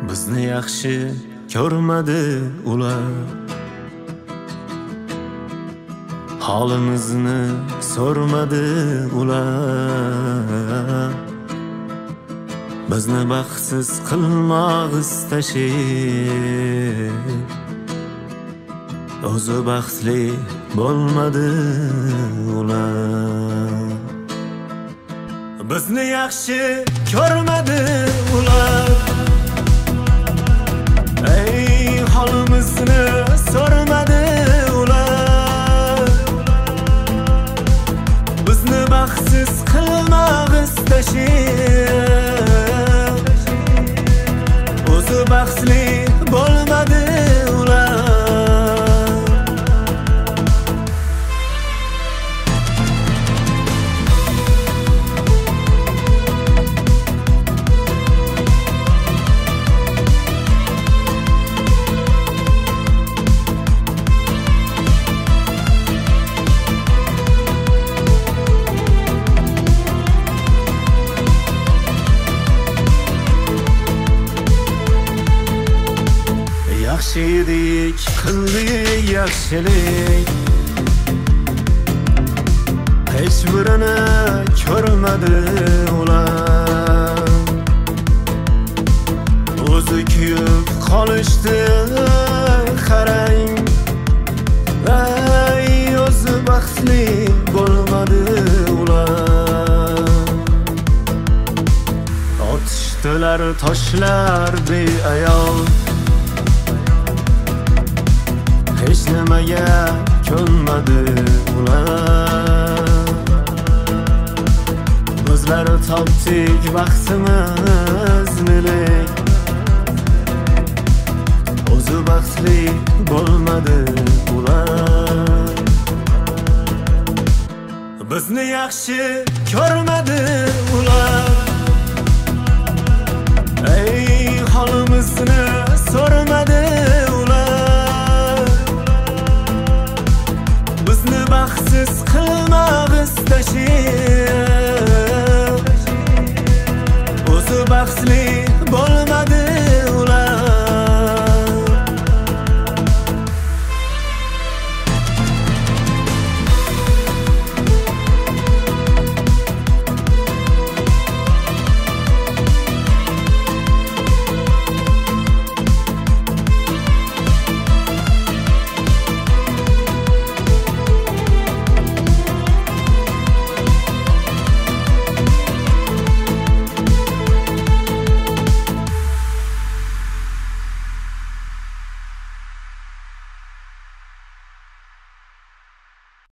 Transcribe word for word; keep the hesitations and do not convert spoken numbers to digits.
bizni yaxshi ko'rmadi ular, holimizni so'rmadi ular. Bizni baxtsiz qilmoq istashib, o'zi baxtli bo'lmadi ular. Bizni yaxshi ko'rmadi ular, ey holimizni so'rmadi ular. Bizni baxtsiz qilmoq istashib, o'zi baxtli bo'lmadi ular. Yaxshi edik, qildik yaxshilik, hech birini ko'rmadi ular. O'zi kuyib qolishdi qarang, ey o'zi baxtli bo'lmadi ular. Otishdilar toshlar beayol, hech nimaga ko'nmadi ular. Bizlar topdik baxtimizni, o'zi baxtli bo'lmadi ular. Bizni yaxshi ko'rmadi ular, ey holimizni so'rmadi ular. Bizni baxtsiz qilmoq istashib, o'zi baxtli